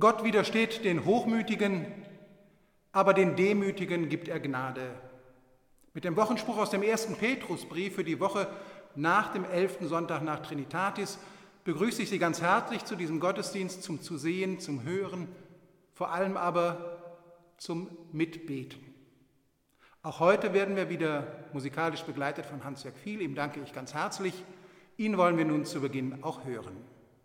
Gott widersteht den Hochmütigen, aber den Demütigen gibt er Gnade. Mit dem Wochenspruch aus dem 1. Petrusbrief für die Woche nach dem 11. Sonntag nach Trinitatis begrüße ich Sie ganz herzlich zu diesem Gottesdienst, zum Zusehen, zum Hören, vor allem aber zum Mitbeten. Auch heute werden wir wieder musikalisch begleitet von Hans-Jörg Viel, ihm danke ich ganz herzlich. Ihn wollen wir nun zu Beginn auch hören.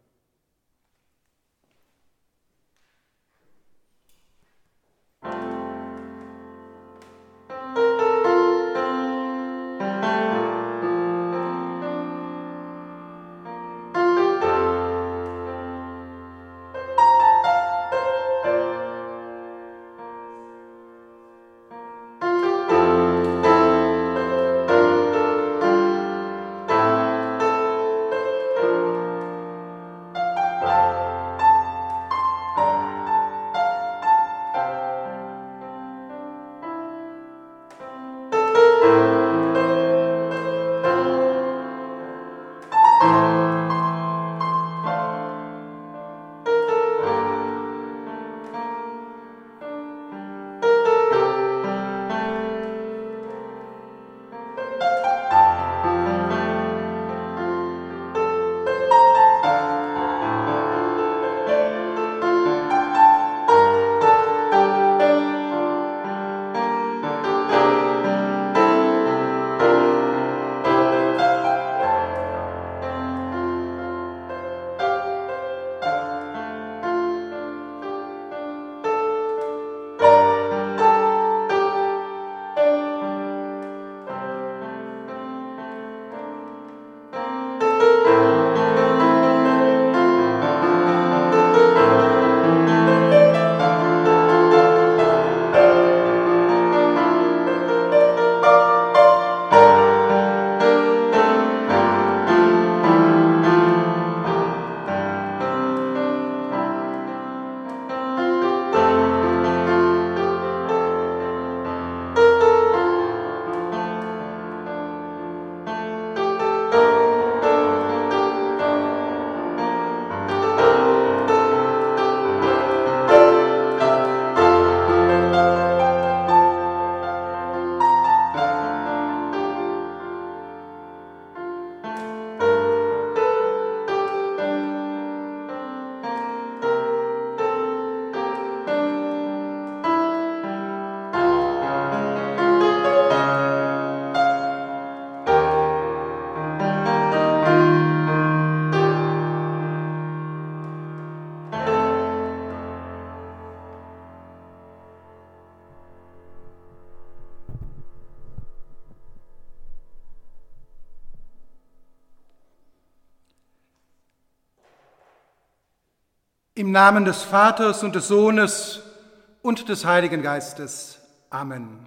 Im Namen des Vaters und des Sohnes und des Heiligen Geistes. Amen.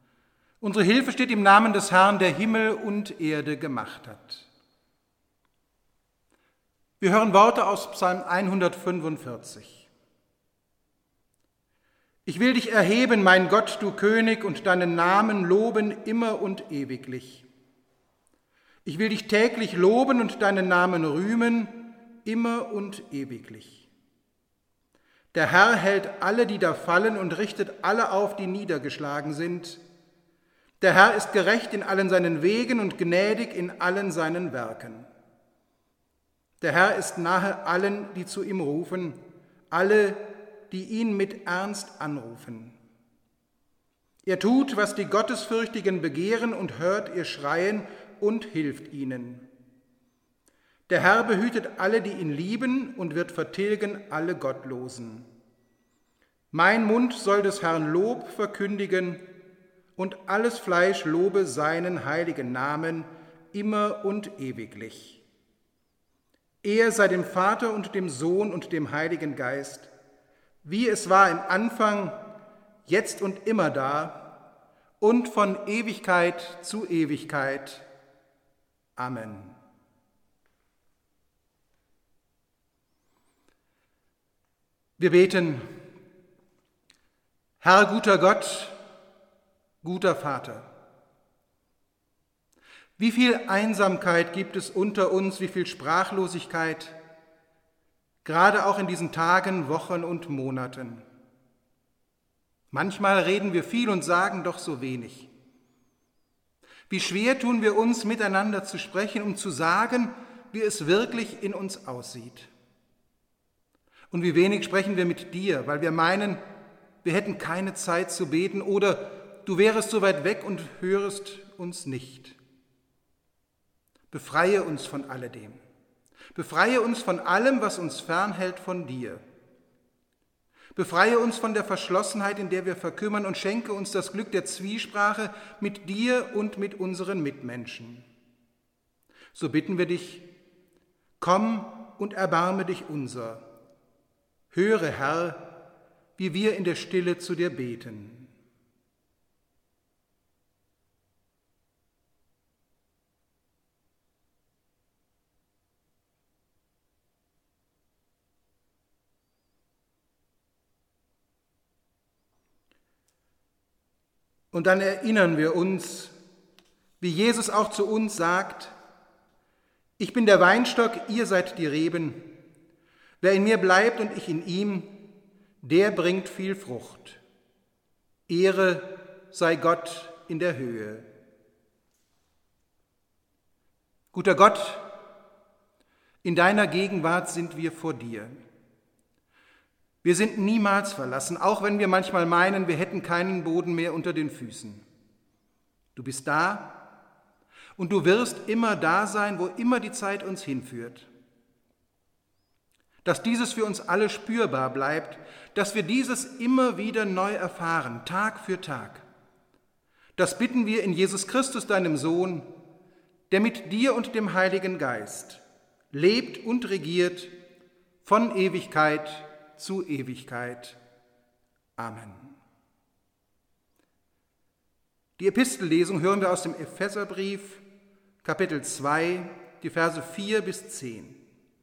Unsere Hilfe steht im Namen des Herrn, der Himmel und Erde gemacht hat. Wir hören Worte aus Psalm 145. Ich will dich erheben, mein Gott, du König, und deinen Namen loben immer und ewiglich. Ich will dich täglich loben und deinen Namen rühmen, immer und ewiglich. Der Herr hält alle, die da fallen, und richtet alle auf, die niedergeschlagen sind. Der Herr ist gerecht in allen seinen Wegen und gnädig in allen seinen Werken. Der Herr ist nahe allen, die zu ihm rufen, alle, die ihn mit Ernst anrufen. Er tut, was die Gottesfürchtigen begehren, und hört ihr Schreien und hilft ihnen. Der Herr behütet alle, die ihn lieben, und wird vertilgen alle Gottlosen. Mein Mund soll des Herrn Lob verkündigen, und alles Fleisch lobe seinen heiligen Namen immer und ewiglich. Er sei dem Vater und dem Sohn und dem Heiligen Geist, wie es war im Anfang, jetzt und immer da und von Ewigkeit zu Ewigkeit. Amen. Wir beten: Herr, guter Gott, guter Vater, wie viel Einsamkeit gibt es unter uns, wie viel Sprachlosigkeit, gerade auch in diesen Tagen, Wochen und Monaten. Manchmal reden wir viel und sagen doch so wenig. Wie schwer tun wir uns, miteinander zu sprechen, um zu sagen, wie es wirklich in uns aussieht. Und wie wenig sprechen wir mit dir, weil wir meinen, wir hätten keine Zeit zu beten oder du wärest so weit weg und hörest uns nicht. Befreie uns von alledem. Befreie uns von allem, was uns fernhält von dir. Befreie uns von der Verschlossenheit, in der wir verkümmern, und schenke uns das Glück der Zwiesprache mit dir und mit unseren Mitmenschen. So bitten wir dich, komm und erbarme dich unser. Höre, Herr, wie wir in der Stille zu dir beten. Und dann erinnern wir uns, wie Jesus auch zu uns sagt, ich bin der Weinstock, ihr seid die Reben. Wer in mir bleibt und ich in ihm, der bringt viel Frucht. Ehre sei Gott in der Höhe. Guter Gott, in deiner Gegenwart sind wir vor dir. Wir sind niemals verlassen, auch wenn wir manchmal meinen, wir hätten keinen Boden mehr unter den Füßen. Du bist da und du wirst immer da sein, wo immer die Zeit uns hinführt. Dass dieses für uns alle spürbar bleibt, dass wir dieses immer wieder neu erfahren, Tag für Tag. Das bitten wir in Jesus Christus, deinem Sohn, der mit dir und dem Heiligen Geist lebt und regiert von Ewigkeit zu Ewigkeit. Amen. Die Epistellesung hören wir aus dem Epheserbrief, Kapitel 2, die Verse 4 bis 10.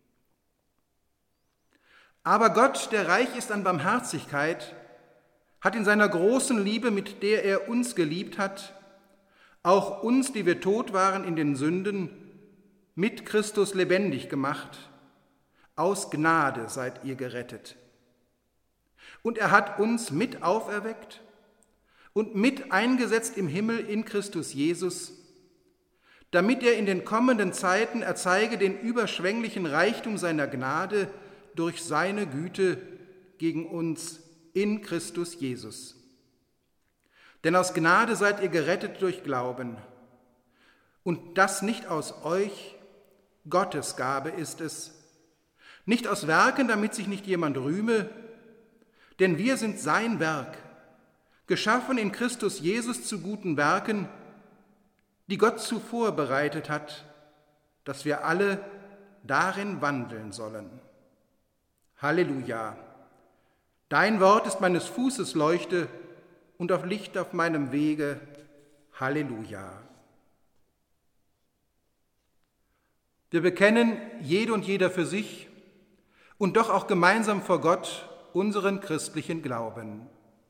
Aber Gott, der reich ist an Barmherzigkeit, hat in seiner großen Liebe, mit der er uns geliebt hat, auch uns, die wir tot waren in den Sünden, mit Christus lebendig gemacht. Aus Gnade seid ihr gerettet. Und er hat uns mit auferweckt und mit eingesetzt im Himmel in Christus Jesus, damit er in den kommenden Zeiten erzeige den überschwänglichen Reichtum seiner Gnade durch seine Güte gegen uns in Christus Jesus. Denn aus Gnade seid ihr gerettet durch Glauben. Und das nicht aus euch, Gottes Gabe ist es, nicht aus Werken, damit sich nicht jemand rühme, denn wir sind sein Werk, geschaffen in Christus Jesus zu guten Werken, die Gott zuvor bereitet hat, dass wir alle darin wandeln sollen. Halleluja! Dein Wort ist meines Fußes Leuchte und auf Licht auf meinem Wege. Halleluja! Wir bekennen, jede und jeder für sich und doch auch gemeinsam vor Gott, unseren christlichen Glauben.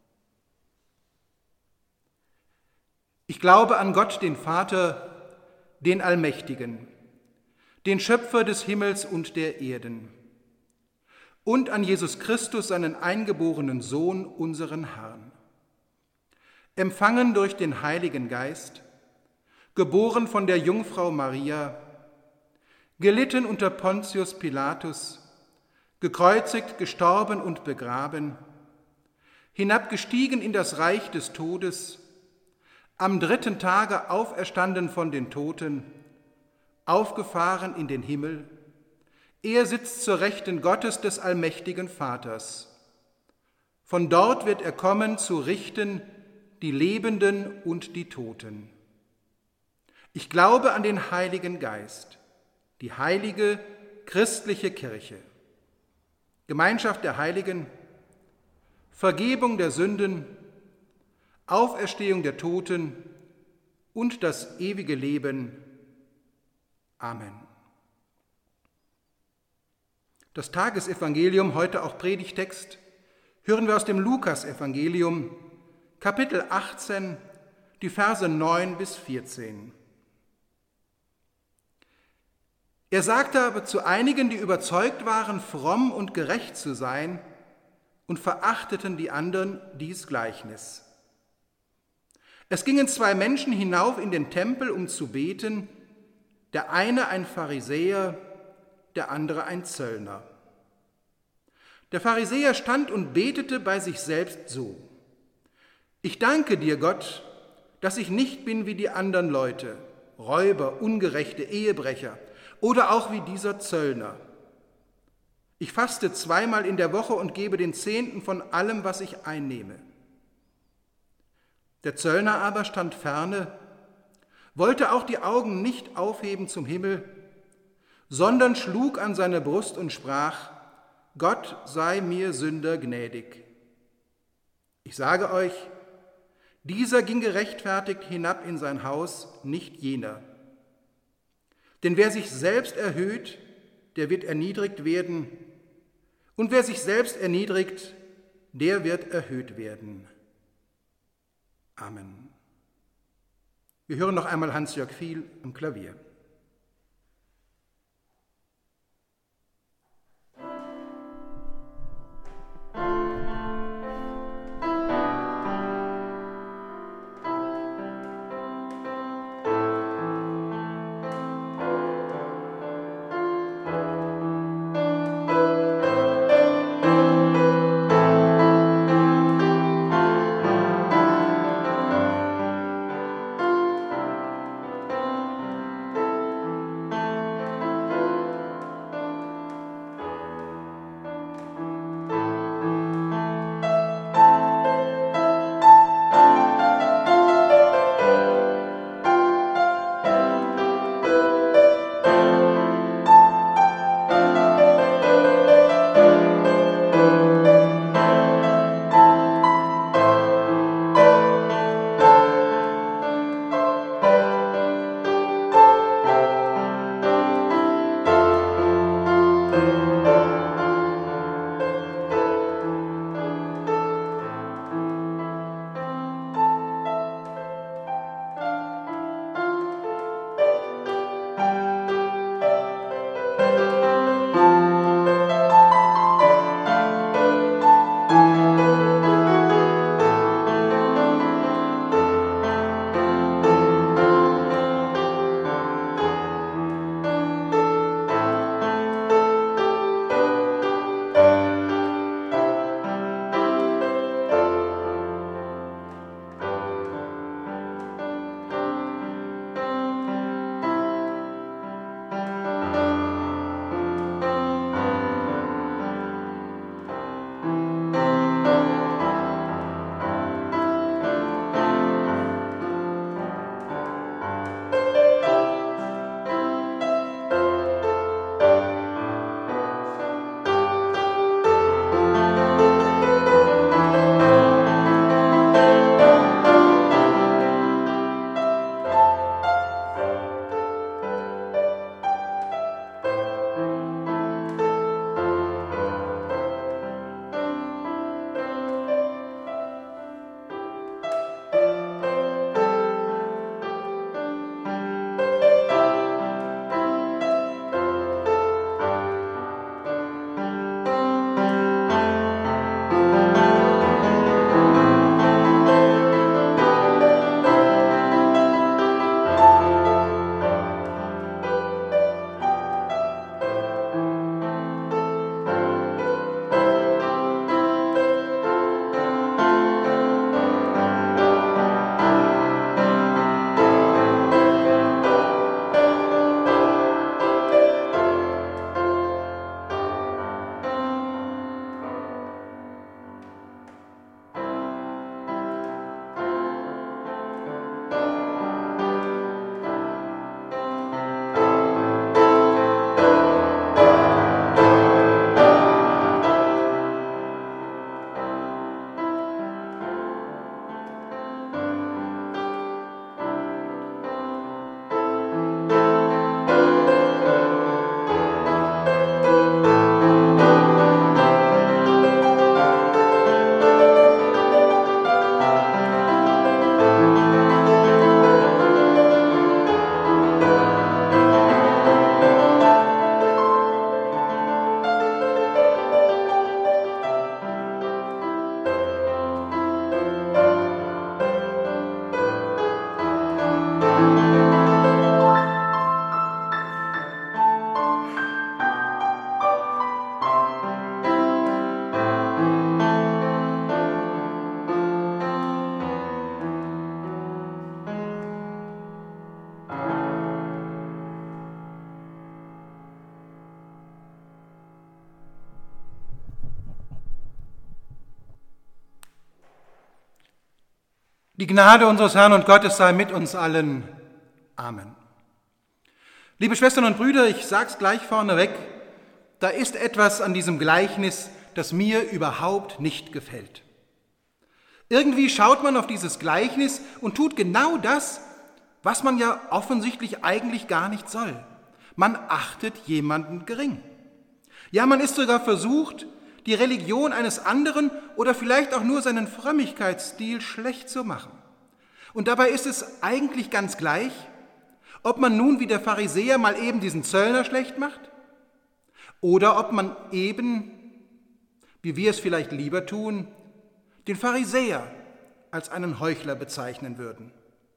Ich glaube an Gott, den Vater, den Allmächtigen, den Schöpfer des Himmels und der Erden, und an Jesus Christus, seinen eingeborenen Sohn, unseren Herrn, empfangen durch den Heiligen Geist, geboren von der Jungfrau Maria, gelitten unter Pontius Pilatus, gekreuzigt, gestorben und begraben, hinabgestiegen in das Reich des Todes, am 3. Tage auferstanden von den Toten, aufgefahren in den Himmel. Er sitzt zur Rechten Gottes des allmächtigen Vaters. Von dort wird er kommen, zu richten die Lebenden und die Toten. Ich glaube an den Heiligen Geist, die heilige christliche Kirche, Gemeinschaft der Heiligen, Vergebung der Sünden, Auferstehung der Toten und das ewige Leben. Amen. Das Tagesevangelium, heute auch Predigtext, hören wir aus dem Lukasevangelium, Kapitel 18, die Verse 9 bis 14. Er sagte aber zu einigen, die überzeugt waren, fromm und gerecht zu sein, und verachteten die anderen, dies Gleichnis. Es gingen 2 Menschen hinauf in den Tempel, um zu beten, der eine ein Pharisäer, der andere ein Zöllner. Der Pharisäer stand und betete bei sich selbst so: Ich danke dir, Gott, dass ich nicht bin wie die anderen Leute, Räuber, Ungerechte, Ehebrecher oder auch wie dieser Zöllner. Ich faste 2-mal in der Woche und gebe den Zehnten von allem, was ich einnehme. Der Zöllner aber stand ferne, wollte auch die Augen nicht aufheben zum Himmel, sondern schlug an seine Brust und sprach: Gott sei mir Sünder gnädig. Ich sage euch, dieser ging gerechtfertigt hinab in sein Haus, nicht jener. Denn wer sich selbst erhöht, der wird erniedrigt werden, und wer sich selbst erniedrigt, der wird erhöht werden. Amen. Wir hören noch einmal Hans-Jörg Viel am Klavier. Die Gnade unseres Herrn und Gottes sei mit uns allen. Amen. Liebe Schwestern und Brüder, ich sage es gleich vorneweg, da ist etwas an diesem Gleichnis, das mir überhaupt nicht gefällt. Irgendwie schaut man auf dieses Gleichnis und tut genau das, was man ja offensichtlich eigentlich gar nicht soll. Man achtet jemanden gering. Ja, man ist sogar versucht, die Religion eines anderen oder vielleicht auch nur seinen Frömmigkeitsstil schlecht zu machen. Und dabei ist es eigentlich ganz gleich, ob man nun wie der Pharisäer mal eben diesen Zöllner schlecht macht oder ob man eben, wie wir es vielleicht lieber tun, den Pharisäer als einen Heuchler bezeichnen würden.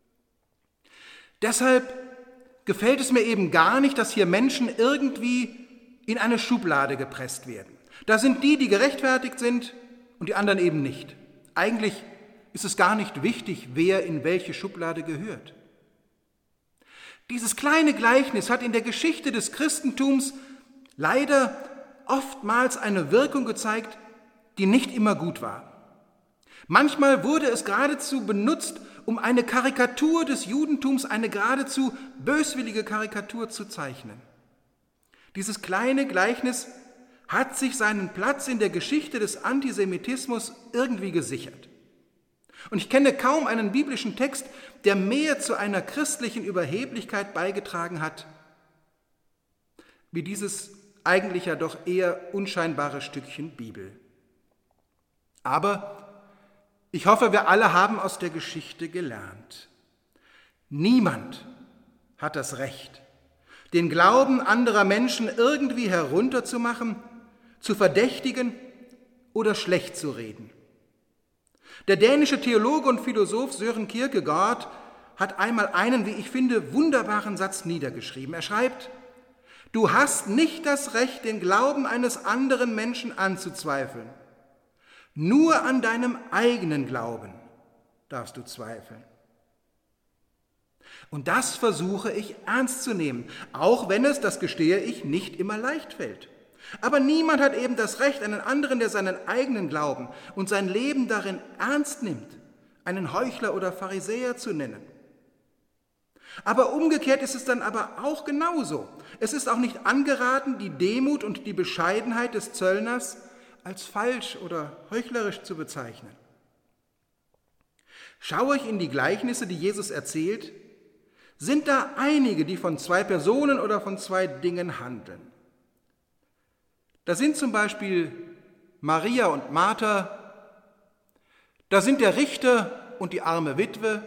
Deshalb gefällt es mir eben gar nicht, dass hier Menschen irgendwie in eine Schublade gepresst werden. Da sind die gerechtfertigt sind und die anderen eben nicht. Eigentlich ist es gar nicht wichtig, wer in welche Schublade gehört. Dieses kleine Gleichnis hat in der Geschichte des Christentums leider oftmals eine Wirkung gezeigt, die nicht immer gut war. Manchmal wurde es geradezu benutzt, um eine Karikatur des Judentums, eine geradezu böswillige Karikatur zu zeichnen. Dieses kleine Gleichnis hat sich seinen Platz in der Geschichte des Antisemitismus irgendwie gesichert. Und ich kenne kaum einen biblischen Text, der mehr zu einer christlichen Überheblichkeit beigetragen hat, wie dieses eigentlich ja doch eher unscheinbare Stückchen Bibel. Aber ich hoffe, wir alle haben aus der Geschichte gelernt. Niemand hat das Recht, den Glauben anderer Menschen irgendwie herunterzumachen, zu verdächtigen oder schlecht zu reden. Der dänische Theologe und Philosoph Søren Kierkegaard hat einmal einen, wie ich finde, wunderbaren Satz niedergeschrieben. Er schreibt: Du hast nicht das Recht, den Glauben eines anderen Menschen anzuzweifeln. Nur an deinem eigenen Glauben darfst du zweifeln. Und das versuche ich ernst zu nehmen, auch wenn es, das gestehe ich, nicht immer leicht fällt. Aber niemand hat eben das Recht, einen anderen, der seinen eigenen Glauben und sein Leben darin ernst nimmt, einen Heuchler oder Pharisäer zu nennen. Aber umgekehrt ist es dann aber auch genauso. Es ist auch nicht angeraten, die Demut und die Bescheidenheit des Zöllners als falsch oder heuchlerisch zu bezeichnen. Schaue ich in die Gleichnisse, die Jesus erzählt, sind da einige, die von zwei Personen oder von zwei Dingen handeln. Da sind zum Beispiel Maria und Martha, da sind der Richter und die arme Witwe,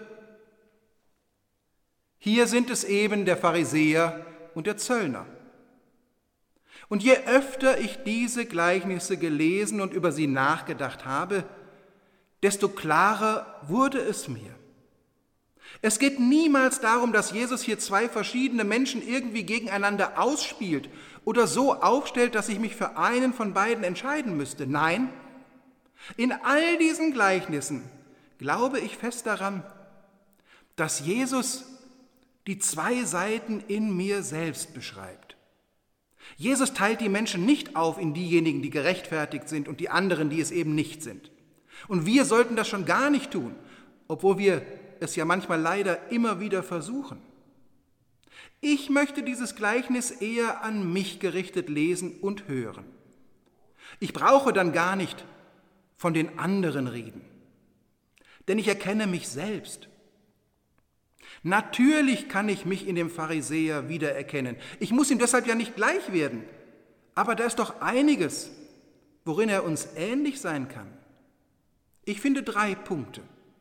hier sind es eben der Pharisäer und der Zöllner. Und je öfter ich diese Gleichnisse gelesen und über sie nachgedacht habe, desto klarer wurde es mir. Es geht niemals darum, dass Jesus hier zwei verschiedene Menschen irgendwie gegeneinander ausspielt oder so aufstellt, dass ich mich für einen von beiden entscheiden müsste. Nein, in all diesen Gleichnissen glaube ich fest daran, dass Jesus die zwei Seiten in mir selbst beschreibt. Jesus teilt die Menschen nicht auf in diejenigen, die gerechtfertigt sind und die anderen, die es eben nicht sind. Und wir sollten das schon gar nicht tun, obwohl wir es ja manchmal leider immer wieder versuchen. Ich möchte dieses Gleichnis eher an mich gerichtet lesen und hören. Ich brauche dann gar nicht von den anderen reden, denn ich erkenne mich selbst. Natürlich kann ich mich in dem Pharisäer wiedererkennen. Ich muss ihm deshalb ja nicht gleich werden, aber da ist doch einiges, worin er uns ähnlich sein kann. Ich finde 3 Punkte.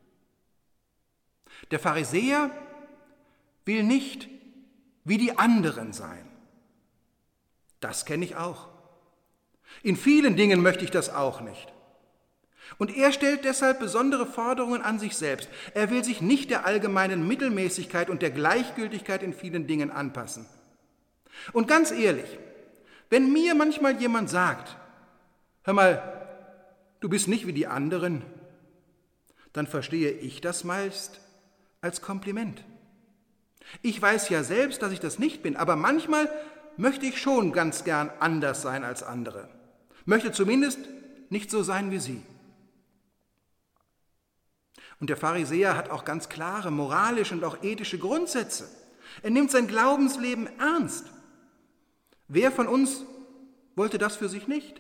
Der Pharisäer will nicht wie die anderen sein. Das kenne ich auch. In vielen Dingen möchte ich das auch nicht. Und er stellt deshalb besondere Forderungen an sich selbst. Er will sich nicht der allgemeinen Mittelmäßigkeit und der Gleichgültigkeit in vielen Dingen anpassen. Und ganz ehrlich, wenn mir manchmal jemand sagt, hör mal, du bist nicht wie die anderen, dann verstehe ich das meist als Kompliment. Ich weiß ja selbst, dass ich das nicht bin, aber manchmal möchte ich schon ganz gern anders sein als andere. Möchte zumindest nicht so sein wie sie. Und der Pharisäer hat auch ganz klare moralische und auch ethische Grundsätze. Er nimmt sein Glaubensleben ernst. Wer von uns wollte das für sich nicht?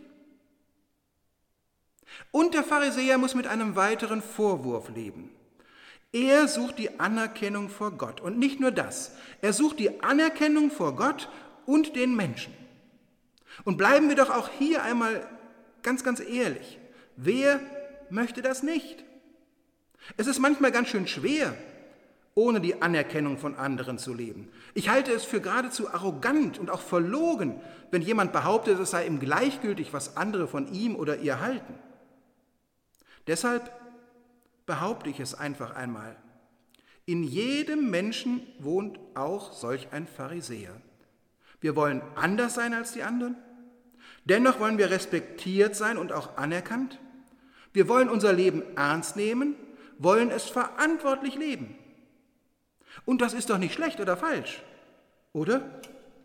Und der Pharisäer muss mit einem weiteren Vorwurf leben. Er sucht die Anerkennung vor Gott. Und nicht nur das, er sucht die Anerkennung vor Gott und den Menschen. Und bleiben wir doch auch hier einmal ganz, ganz ehrlich. Wer möchte das nicht? Es ist manchmal ganz schön schwer, ohne die Anerkennung von anderen zu leben. Ich halte es für geradezu arrogant und auch verlogen, wenn jemand behauptet, es sei ihm gleichgültig, was andere von ihm oder ihr halten. Deshalb behaupte ich es einfach einmal. In jedem Menschen wohnt auch solch ein Pharisäer. Wir wollen anders sein als die anderen. Dennoch wollen wir respektiert sein und auch anerkannt. Wir wollen unser Leben ernst nehmen, wollen es verantwortlich leben. Und das ist doch nicht schlecht oder falsch, oder?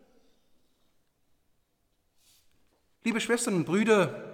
Liebe Schwestern und Brüder,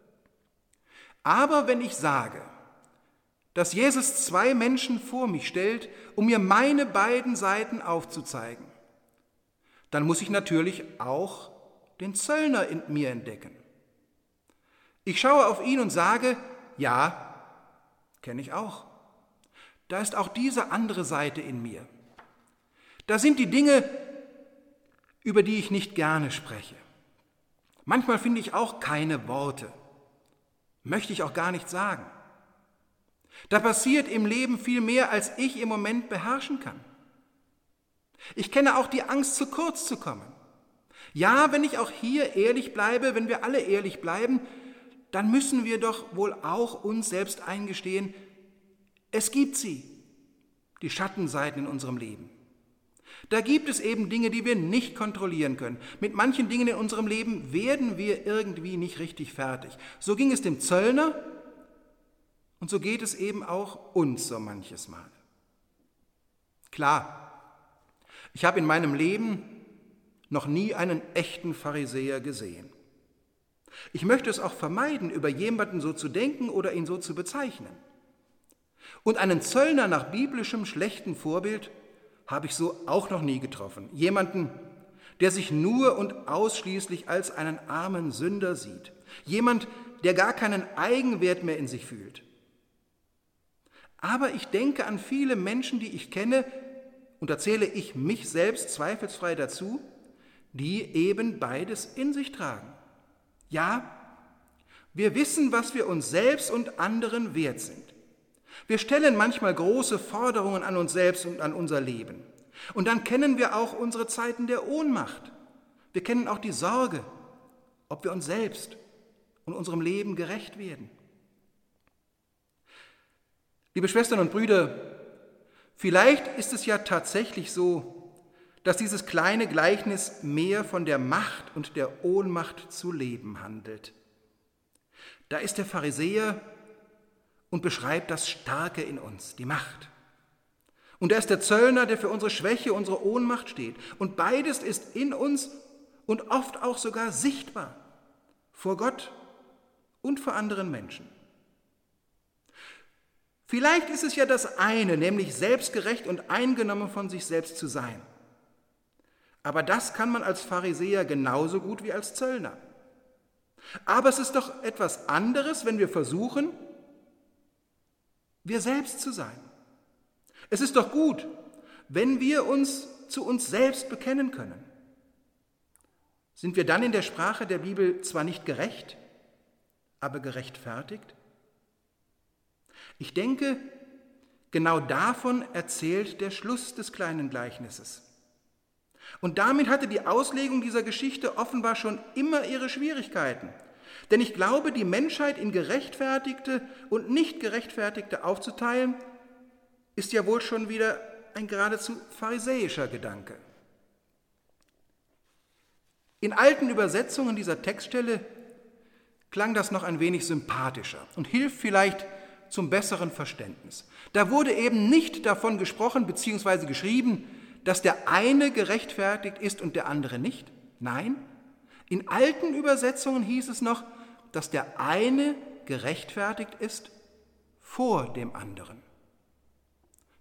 aber wenn ich sage, dass Jesus zwei Menschen vor mich stellt, um mir meine beiden Seiten aufzuzeigen, dann muss ich natürlich auch den Zöllner in mir entdecken. Ich schaue auf ihn und sage, ja, kenne ich auch. Da ist auch diese andere Seite in mir. Da sind die Dinge, über die ich nicht gerne spreche. Manchmal finde ich auch keine Worte. Möchte ich auch gar nicht sagen. Da passiert im Leben viel mehr, als ich im Moment beherrschen kann. Ich kenne auch die Angst, zu kurz zu kommen. Ja, wenn ich auch hier ehrlich bleibe, wenn wir alle ehrlich bleiben, dann müssen wir doch wohl auch uns selbst eingestehen, es gibt sie, die Schattenseiten in unserem Leben. Da gibt es eben Dinge, die wir nicht kontrollieren können. Mit manchen Dingen in unserem Leben werden wir irgendwie nicht richtig fertig. So ging es dem Zöllner und so geht es eben auch uns so manches Mal. Klar, ich habe in meinem Leben noch nie einen echten Pharisäer gesehen. Ich möchte es auch vermeiden, über jemanden so zu denken oder ihn so zu bezeichnen. Und einen Zöllner nach biblischem schlechten Vorbild habe ich so auch noch nie getroffen. Jemanden, der sich nur und ausschließlich als einen armen Sünder sieht. Jemand, der gar keinen Eigenwert mehr in sich fühlt. Aber ich denke an viele Menschen, die ich kenne, und da zähle ich mich selbst zweifelsfrei dazu, die eben beides in sich tragen. Ja, wir wissen, was wir uns selbst und anderen wert sind. Wir stellen manchmal große Forderungen an uns selbst und an unser Leben. Und dann kennen wir auch unsere Zeiten der Ohnmacht. Wir kennen auch die Sorge, ob wir uns selbst und unserem Leben gerecht werden. Liebe Schwestern und Brüder, vielleicht ist es ja tatsächlich so, dass dieses kleine Gleichnis mehr von der Macht und der Ohnmacht zu leben handelt. Da ist der Pharisäer und beschreibt das Starke in uns, die Macht. Und da ist der Zöllner, der für unsere Schwäche, unsere Ohnmacht steht. Und beides ist in uns und oft auch sogar sichtbar vor Gott und vor anderen Menschen. Vielleicht ist es ja das eine, nämlich selbstgerecht und eingenommen von sich selbst zu sein. Aber das kann man als Pharisäer genauso gut wie als Zöllner. Aber es ist doch etwas anderes, wenn wir versuchen, wir selbst zu sein. Es ist doch gut, wenn wir uns zu uns selbst bekennen können. Sind wir dann in der Sprache der Bibel zwar nicht gerecht, aber gerechtfertigt? Ich denke, genau davon erzählt der Schluss des kleinen Gleichnisses. Und damit hatte die Auslegung dieser Geschichte offenbar schon immer ihre Schwierigkeiten. Denn ich glaube, die Menschheit in Gerechtfertigte und nicht Gerechtfertigte aufzuteilen, ist ja wohl schon wieder ein geradezu pharisäischer Gedanke. In alten Übersetzungen dieser Textstelle klang das noch ein wenig sympathischer und hilft vielleicht zum besseren Verständnis. Da wurde eben nicht davon gesprochen bzw. geschrieben, dass der eine gerechtfertigt ist und der andere nicht. Nein, in alten Übersetzungen hieß es noch, dass der eine gerechtfertigt ist vor dem anderen.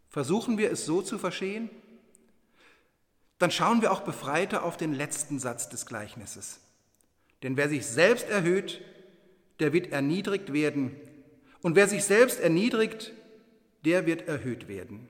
Versuchen wir es so zu verstehen? Dann schauen wir auch befreiter auf den letzten Satz des Gleichnisses. Denn wer sich selbst erhöht, der wird erniedrigt werden. Und wer sich selbst erniedrigt, der wird erhöht werden.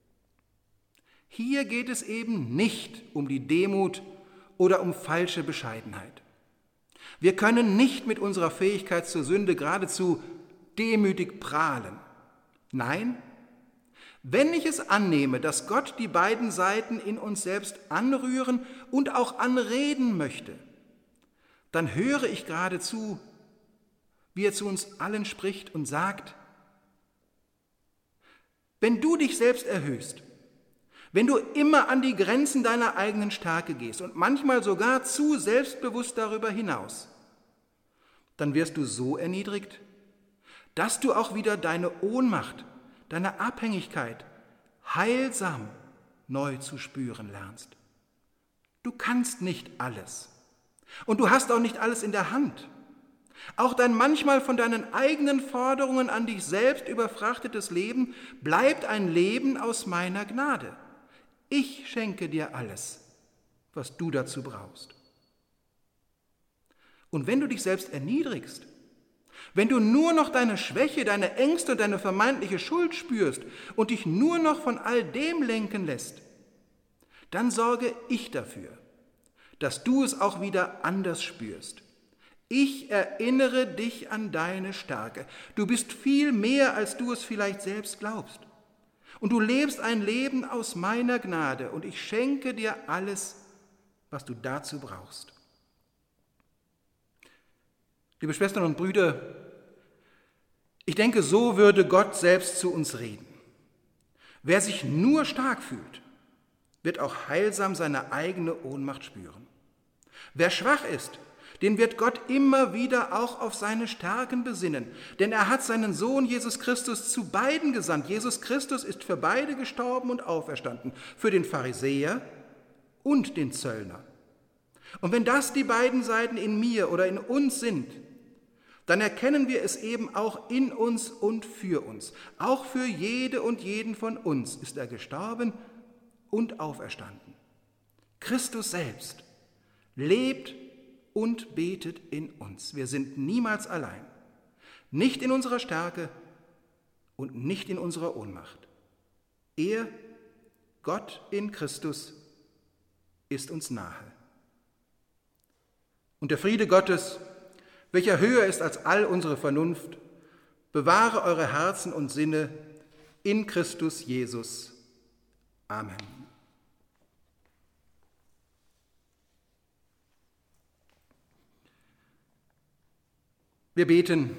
Hier geht es eben nicht um die Demut oder um falsche Bescheidenheit. Wir können nicht mit unserer Fähigkeit zur Sünde geradezu demütig prahlen. Nein, wenn ich es annehme, dass Gott die beiden Seiten in uns selbst anrühren und auch anreden möchte, dann höre ich geradezu, wie er zu uns allen spricht und sagt: Wenn du dich selbst erhöhst, wenn du immer an die Grenzen deiner eigenen Stärke gehst und manchmal sogar zu selbstbewusst darüber hinaus, dann wirst du so erniedrigt, dass du auch wieder deine Ohnmacht, deine Abhängigkeit heilsam neu zu spüren lernst. Du kannst nicht alles und du hast auch nicht alles in der Hand. Auch dein manchmal von deinen eigenen Forderungen an dich selbst überfrachtetes Leben bleibt ein Leben aus meiner Gnade. Ich schenke dir alles, was du dazu brauchst. Und wenn du dich selbst erniedrigst, wenn du nur noch deine Schwäche, deine Ängste und deine vermeintliche Schuld spürst und dich nur noch von all dem lenken lässt, dann sorge ich dafür, dass du es auch wieder anders spürst. Ich erinnere dich an deine Stärke. Du bist viel mehr, als du es vielleicht selbst glaubst. Und du lebst ein Leben aus meiner Gnade und ich schenke dir alles, was du dazu brauchst. Liebe Schwestern und Brüder, ich denke, so würde Gott selbst zu uns reden. Wer sich nur stark fühlt, wird auch heilsam seine eigene Ohnmacht spüren. Wer schwach ist, den wird Gott immer wieder auch auf seine Stärken besinnen. Denn er hat seinen Sohn Jesus Christus zu beiden gesandt. Jesus Christus ist für beide gestorben und auferstanden, für den Pharisäer und den Zöllner. Und wenn das die beiden Seiten in mir oder in uns sind, dann erkennen wir es eben auch in uns und für uns. Auch für jede und jeden von uns ist er gestorben und auferstanden. Christus selbst lebt und betet in uns. Wir sind niemals allein, nicht in unserer Stärke und nicht in unserer Ohnmacht. Er, Gott in Christus, ist uns nahe. Und der Friede Gottes, welcher höher ist als all unsere Vernunft, bewahre eure Herzen und Sinne in Christus Jesus. Amen. Wir beten.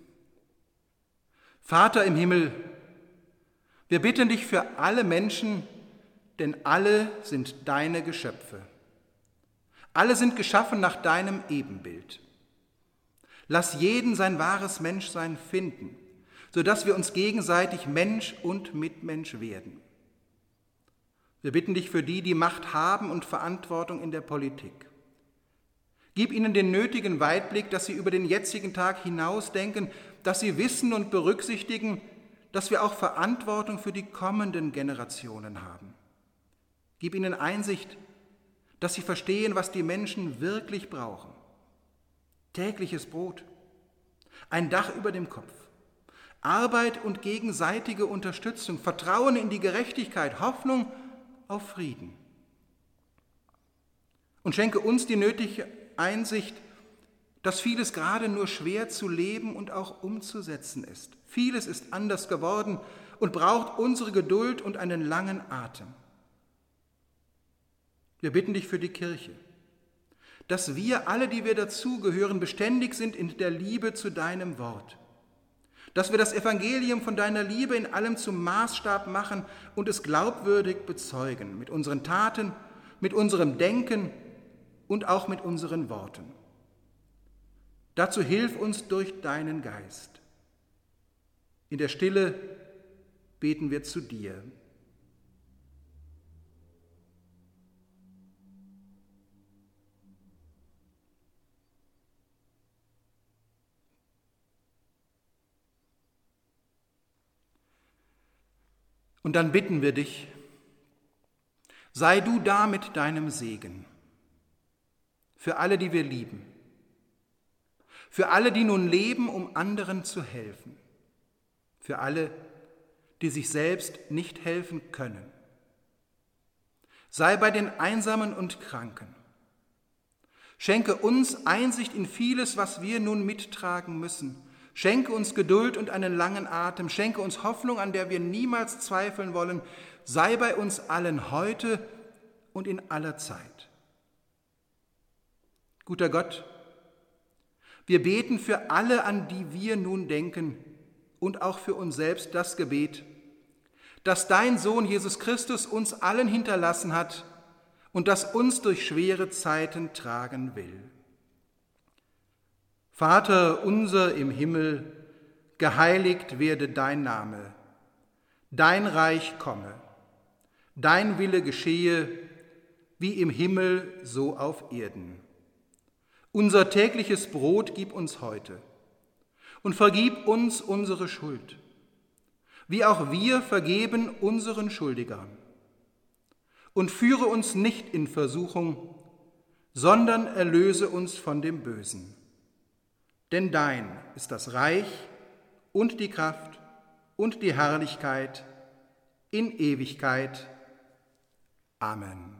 Vater im Himmel, wir bitten dich für alle Menschen, denn alle sind deine Geschöpfe. Alle sind geschaffen nach deinem Ebenbild. Lass jeden sein wahres Menschsein finden, sodass wir uns gegenseitig Mensch und Mitmensch werden. Wir bitten dich für die, die Macht haben und Verantwortung in der Politik. Gib ihnen den nötigen Weitblick, dass sie über den jetzigen Tag hinausdenken, dass sie wissen und berücksichtigen, dass wir auch Verantwortung für die kommenden Generationen haben. Gib ihnen Einsicht, dass sie verstehen, was die Menschen wirklich brauchen. Tägliches Brot, ein Dach über dem Kopf, Arbeit und gegenseitige Unterstützung, Vertrauen in die Gerechtigkeit, Hoffnung auf Frieden. Und schenke uns die nötige Einsicht, dass vieles gerade nur schwer zu leben und auch umzusetzen ist. Vieles ist anders geworden und braucht unsere Geduld und einen langen Atem. Wir bitten dich für die Kirche, dass wir alle, die wir dazugehören, beständig sind in der Liebe zu deinem Wort. Dass wir das Evangelium von deiner Liebe in allem zum Maßstab machen und es glaubwürdig bezeugen, mit unseren Taten, mit unserem Denken und auch mit unseren Worten. Dazu hilf uns durch deinen Geist. In der Stille beten wir zu dir. Und dann bitten wir dich, sei du da mit deinem Segen für alle, die wir lieben, für alle, die nun leben, um anderen zu helfen, für alle, die sich selbst nicht helfen können. Sei bei den Einsamen und Kranken. Schenke uns Einsicht in vieles, was wir nun mittragen müssen. Schenke uns Geduld und einen langen Atem. Schenke uns Hoffnung, an der wir niemals zweifeln wollen. Sei bei uns allen heute und in aller Zeit. Guter Gott, wir beten für alle, an die wir nun denken, und auch für uns selbst das Gebet, dass dein Sohn Jesus Christus uns allen hinterlassen hat und das uns durch schwere Zeiten tragen will. Vater unser im Himmel, geheiligt werde dein Name, dein Reich komme, dein Wille geschehe, wie im Himmel so auf Erden. Unser tägliches Brot gib uns heute und vergib uns unsere Schuld, wie auch wir vergeben unseren Schuldigern. Und führe uns nicht in Versuchung, sondern erlöse uns von dem Bösen. Denn dein ist das Reich und die Kraft und die Herrlichkeit in Ewigkeit. Amen.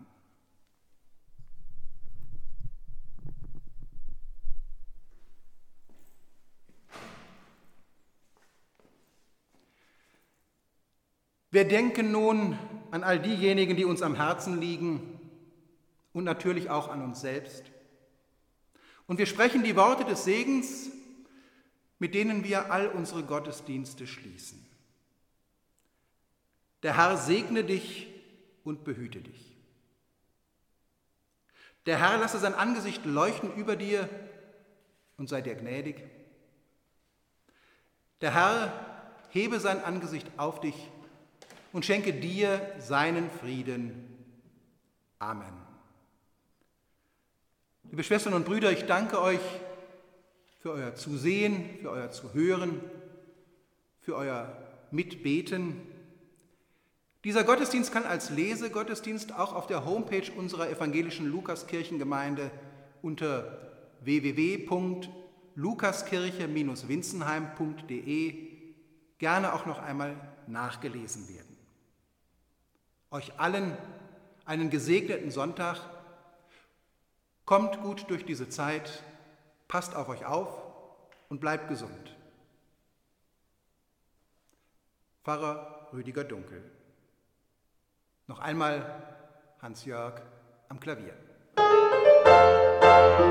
Wir denken nun an all diejenigen, die uns am Herzen liegen und natürlich auch an uns selbst. Und wir sprechen die Worte des Segens, mit denen wir all unsere Gottesdienste schließen. Der Herr segne dich und behüte dich. Der Herr lasse sein Angesicht leuchten über dir und sei dir gnädig. Der Herr hebe sein Angesicht auf dich und schenke dir seinen Frieden. Amen. Liebe Schwestern und Brüder, ich danke euch für euer Zusehen, für euer Zuhören, für euer Mitbeten. Dieser Gottesdienst kann als Lesegottesdienst auch auf der Homepage unserer evangelischen Lukaskirchengemeinde unter www.lukaskirche-winzenheim.de gerne auch noch einmal nachgelesen werden. Euch allen einen gesegneten Sonntag. Kommt gut durch diese Zeit, passt auf euch auf und bleibt gesund. Pfarrer Rüdiger Dunkel. Noch einmal Hans-Jörg am Klavier.